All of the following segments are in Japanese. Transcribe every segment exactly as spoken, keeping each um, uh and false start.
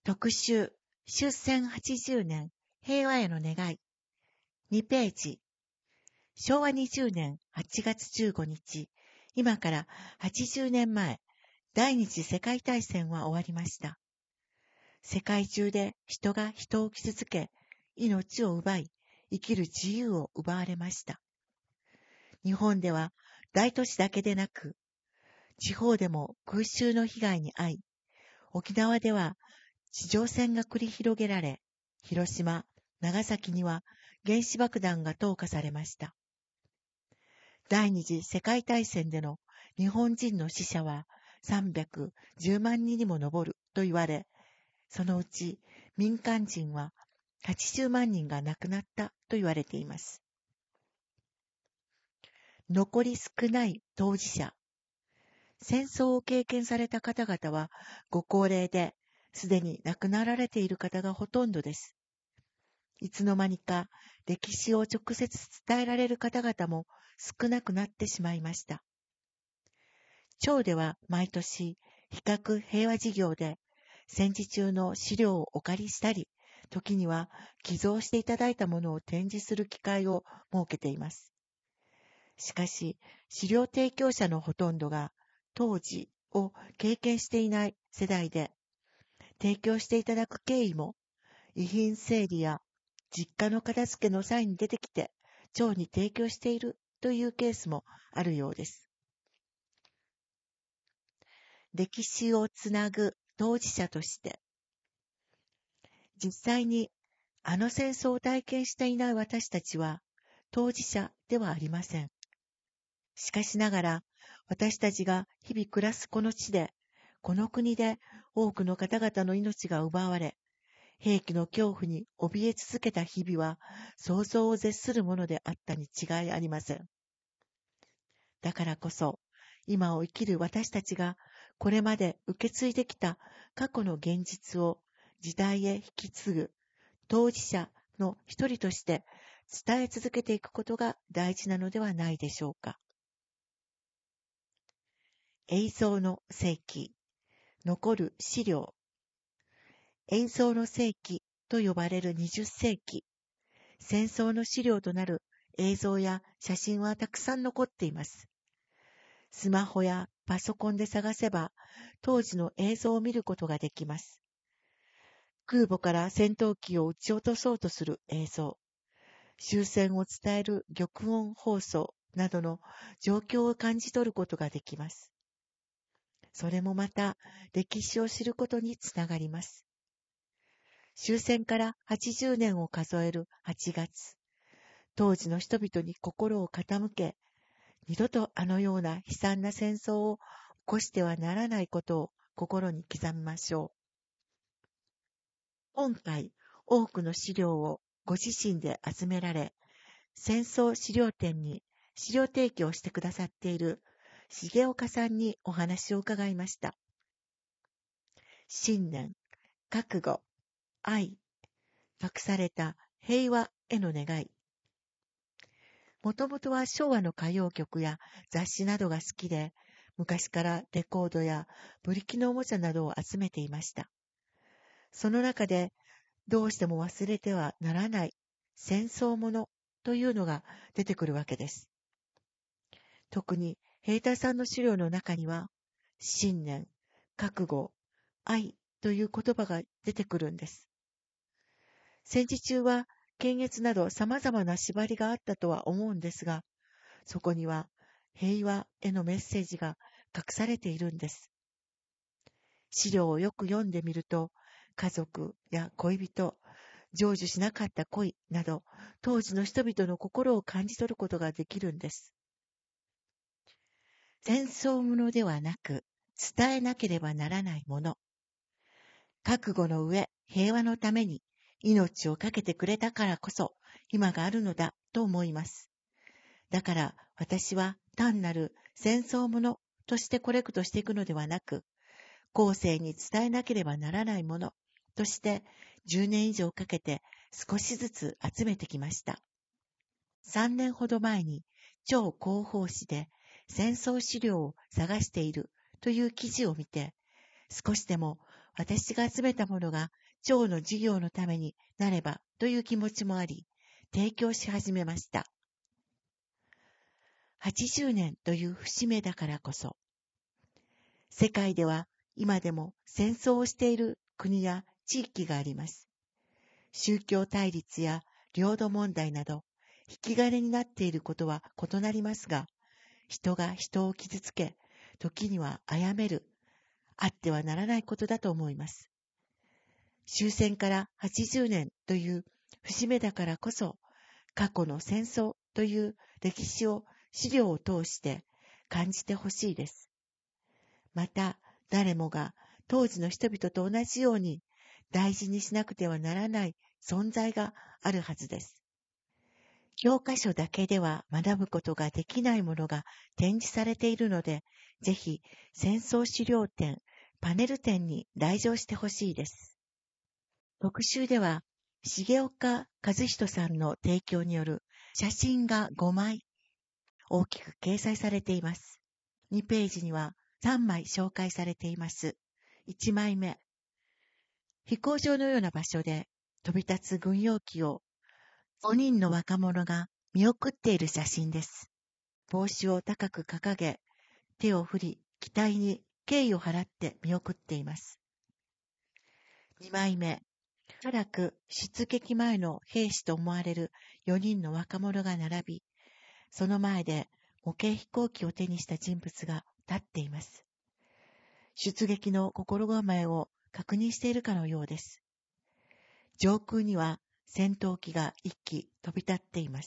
特集、終戦はちじゅうねん、平和への願い。にページ。しょうわにじゅうねんはちがつじゅうごにち、今からはちじゅうねんまえ、第二次世界大戦は終わりました。世界中で人が人を傷つけ、命を奪い、生きる自由を奪われました。日本では大都市だけでなく、地方でも空襲の被害に遭い、沖縄では地上戦が繰り広げられ、広島、長崎には原子爆弾が投下されました。第二次世界大戦での日本人の死者はさんびゃくじゅうまんにんにも上ると言われ、そのうち民間人ははちじゅうまんにんが亡くなったと言われています。残り少ない当事者。戦争を経験された方々はご高齢で、すでに亡くなられている方がほとんどです。いつの間にか歴史を直接伝えられる方々も少なくなってしまいました。町では毎年比較平和事業で戦時中の資料をお借りしたり、時には寄贈していただいたものを展示する機会を設けています。しかし、資料提供者のほとんどが当時を経験していない世代で、提供していただく経緯も遺品整理や実家の片付けの際に出てきて町に提供しているというケースもあるようです。歴史をつなぐ当事者として、実際にあの戦争を体験していない私たちは当事者ではありません。しかしながら私たちが日々暮らすこの地で、この国で多くの方々の命が奪われ、兵器の恐怖に怯え続けた日々は想像を絶するものであったに違いありません。だからこそ、今を生きる私たちがこれまで受け継いできた過去の現実を時代へ引き継ぐ当事者の一人として伝え続けていくことが大事なのではないでしょうか。映像の世紀、残る資料。映像の世紀と呼ばれるにじゅっせいき、戦争の資料となる映像や写真はたくさん残っています。スマホやパソコンで探せば当時の映像を見ることができます。空母から戦闘機を撃ち落とそうとする映像、終戦を伝える玉音放送などの状況を感じ取ることができます。それもまた歴史を知ることにつながります。終戦からはちじゅうねんを数えるはちがつ、当時の人々に心を傾け、二度とあのような悲惨な戦争を起こしてはならないことを心に刻みましょう。今回、多くの資料をご自身で集められ、戦争資料展に資料提供してくださっている重岡さんにお話を伺いました。信念、覚悟、愛、隠された平和への願い。もともとは昭和の歌謡曲や雑誌などが好きで、昔からレコードやブリキのおもちゃなどを集めていました。その中でどうしても忘れてはならない戦争ものというのが出てくるわけです。特に平太さんの資料の中には、信念、覚悟、愛という言葉が出てくるんです。戦時中は検閲など様々な縛りがあったとは思うんですが、そこには平和へのメッセージが隠されているんです。資料をよく読んでみると、家族や恋人、成就しなかった恋など、当時の人々の心を感じ取ることができるんです。戦争ものではなく、伝えなければならないもの。覚悟の上、平和のために命を懸けてくれたからこそ、今があるのだと思います。だから私は単なる戦争ものとしてコレクトしていくのではなく、後世に伝えなければならないものとしてじゅうねん以上かけて少しずつ集めてきました。さんねんほど前に超広報誌で戦争資料を探しているという記事を見て、少しでも私が集めたものが町の事業のためになればという気持ちもあり、提供し始めました。はちじゅうねんという節目だからこそ、世界では今でも戦争をしている国や地域があります。宗教対立や領土問題など、引き金になっていることは異なりますが、人が人を傷つけ、時には殺める、あってはならないことだと思います。終戦からはちじゅうねんという節目だからこそ、過去の戦争という歴史を資料を通して感じてほしいです。また、誰もが当時の人々と同じように大事にしなくてはならない存在があるはずです。教科書だけでは学ぶことができないものが展示されているので、ぜひ戦争資料展、パネル展に来場してほしいです。特集では、重岡和人さんの提供による写真がごまい大きく掲載されています。にページにはさんまい紹介されています。いちまいめ、飛行場のような場所で飛び立つ軍用機をごにんの若者が見送っている写真です。帽子を高く掲げ、手を振り、機体に敬意を払って見送っています。にまいめ、おそらく出撃前の兵士と思われるよにんの若者が並び、その前で模型飛行機を手にした人物が立っています。出撃の心構えを確認しているかのようです。上空には戦闘機が一機飛び立っています。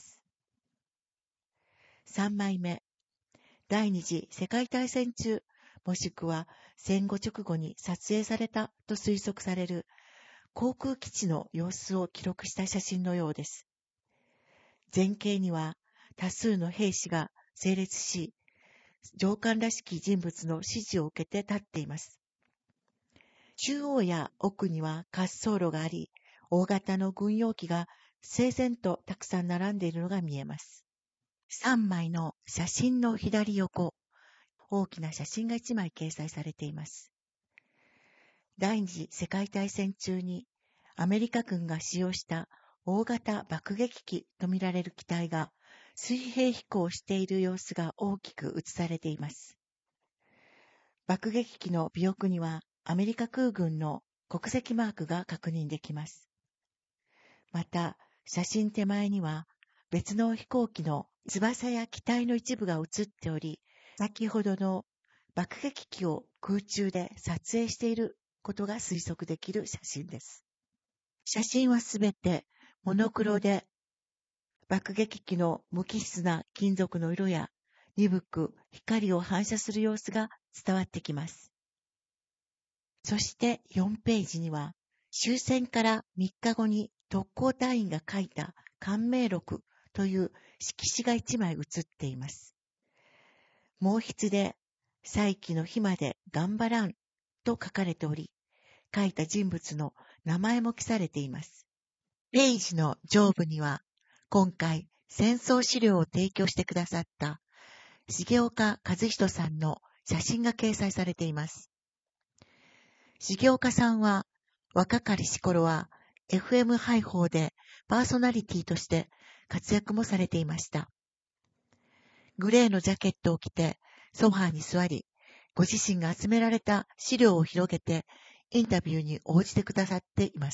さんまいめ、第二次世界大戦中、もしくは戦後直後に撮影されたと推測される航空基地の様子を記録した写真のようです。前景には多数の兵士が整列し、上官らしき人物の指示を受けて立っています。中央や奥には滑走路があり、大型の軍用機が整然とたくさん並んでいるのが見えます。さんまいの写真の左横、大きな写真がいちまい掲載されています。第二次世界大戦中にアメリカ軍が使用した大型爆撃機とみられる機体が水平飛行している様子が大きく映されています。爆撃機の尾翼にはアメリカ空軍の国籍マークが確認できます。また、写真手前には別の飛行機の翼や機体の一部が写っており、先ほどの爆撃機を空中で撮影していることが推測できる写真です。写真はすべてモノクロで、爆撃機の無機質な金属の色や鈍く光を反射する様子が伝わってきます。そしてよんページには、終戦からみっかごに特攻隊員が書いた感銘録という色紙がいちまい写っています。毛筆で、再起の日まで頑張らんと書かれており、書いた人物の名前も記されています。ページの上部には、今回戦争資料を提供してくださった重岡和人さんの写真が掲載されています。重岡さんは若かりし頃は エフエム 配報でパーソナリティとして活躍もされていました。グレーのジャケットを着てソファーに座り、ご自身が集められた資料を広げてインタビューに応じてくださっています。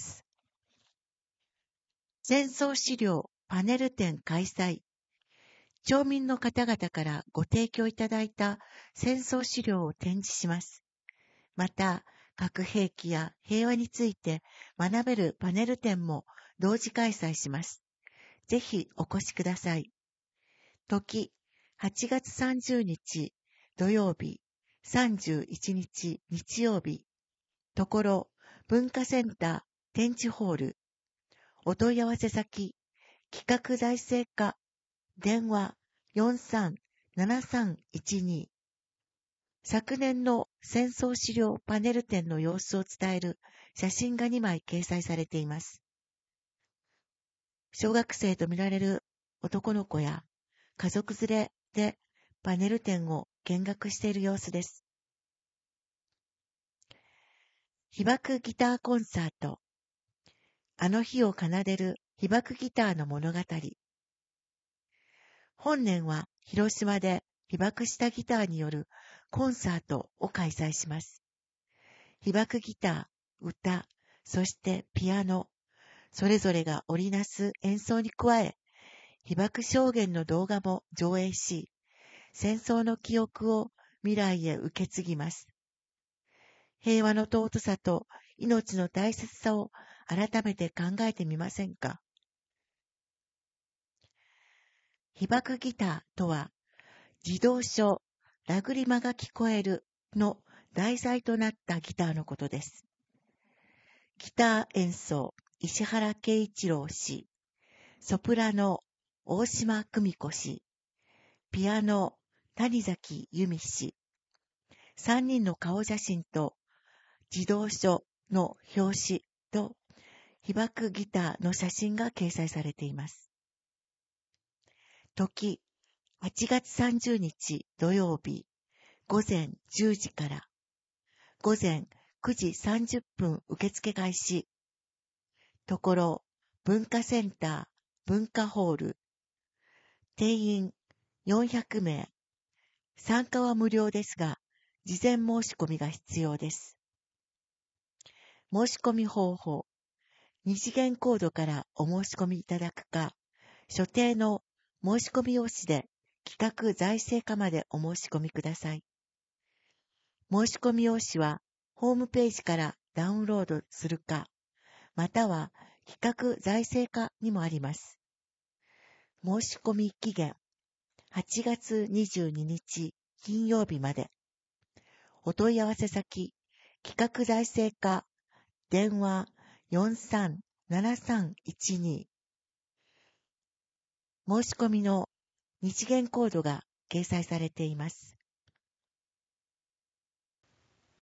戦争資料パネル展開催。町民の方々からご提供いただいた戦争資料を展示します。また、核兵器や平和について学べるパネル展も同時開催します。ぜひお越しください。時、はちがつさんじゅうにち土曜日、さんじゅういちにち日曜日。ところ、文化センター展示ホール。お問い合わせ先、企画財政課、電話 よんさんななさんいちに。昨年の戦争資料パネル展の様子を伝える写真がにまい掲載されています。小学生とみられる男の子や家族連れでパネル展を見学している様子です。 被爆ギターコンサート。あの日を奏でる被爆ギターの物語。本年は広島で被爆したギターによるコンサートを開催します。被爆ギター、歌、そしてピアノ、それぞれが織りなす演奏に加え、被爆証言の動画も上映し、戦争の記憶を未来へ受け継ぎます。平和の尊さと命の大切さを改めて考えてみませんか。被爆ギターとは、児童書ラグリマが聞こえるの題材となったギターのことです。ギター演奏、石原圭一郎氏、ソプラノ、大島久美子氏、ピアノ、谷崎由美氏、さんにんの顔写真と児童書の表紙と被爆ギターの写真が掲載されています。時、はちがつさんじゅうにち土曜日、午前じゅうじから、午前くじさんじゅっぷん受付開始。ところ、文化センター、文化ホール。定員よんひゃくめい。参加は無料ですが、事前申し込みが必要です。申し込み方法。二次元コードからお申し込みいただくか、所定の申し込み用紙で企画財政課までお申し込みください。申し込み用紙はホームページからダウンロードするか、または企画財政課にもあります。申し込み期限はちがつにじゅうににち金曜日まで。お問い合わせ先、企画財政課、電話よんさんななさんいちに。申し込みの二次元コードが掲載されています。